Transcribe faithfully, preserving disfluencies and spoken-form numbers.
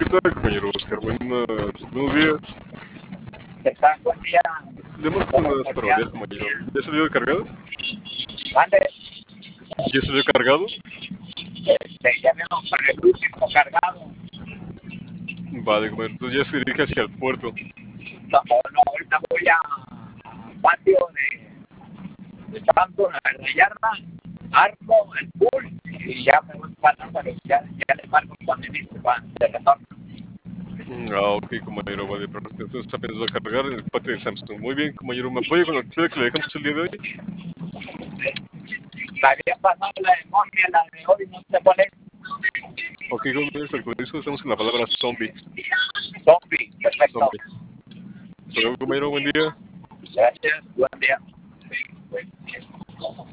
¿qué tal, compañero Oscar? Buenas, buenos días. ¿Qué tal? Buen día. Demos unas para variar, compañero. ¿Ya salió cargado? Mande, ¿Ya salió cargado? este, ya veo con el último cargado. Vale, compañero, entonces ya se dirige hacia el puerto. No, no, ahorita voy a patio de, de campo, a la yarda, arco, el pool, y ya me voy para pero ya, ya le marco cuando inicie para de retorno. Ah, ok, compañero, vale, perfecto. Entonces apenas va a cargar en el patio de Samsung. Muy bien, compañero, ¿me apoya con la actividad que le dejamos el día de hoy? Me había pasado la de Mornia, la de hoy, no sé cuál es. Ok, compañero, se actualizó, estamos con la palabra zombie. Zombie, perfecto. Zombie. Hasta luego, compañero, buen día. Gracias, buen día.